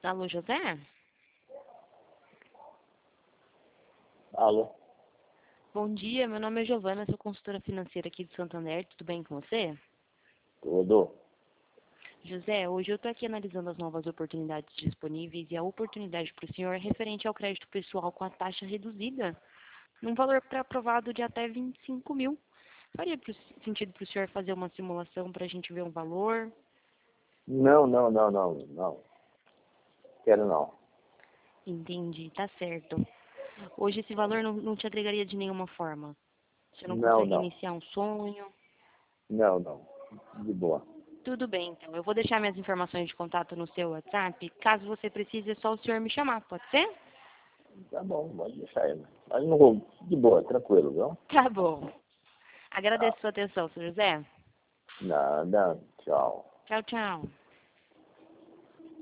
Alô, José? Alô? Bom dia, meu nome é Giovana, sou consultora financeira aqui de Santander, tudo bem com você? Tudo? José, hoje eu estou aqui analisando as novas oportunidades disponíveis e a oportunidade para o senhor é referente ao crédito pessoal com a taxa reduzida, num valor pré-aprovado de até 25 mil. Faria sentido para o senhor fazer uma simulação para a gente ver um valor? Não. Quero não. Entendi, tá certo. Hoje esse valor não te agregaria de nenhuma forma. Você não Não, consegue não. iniciar um sonho? Não. De boa. Tudo bem, então. Eu vou deixar minhas informações de contato no seu WhatsApp. Caso você precise, é só o senhor me chamar, pode ser? Tá bom, pode deixar aí. Mas não vou. De boa, tranquilo, viu? Tá bom. Tá. Agradeço a sua atenção, senhor José. Nada. Tchau. Tchau, tchau.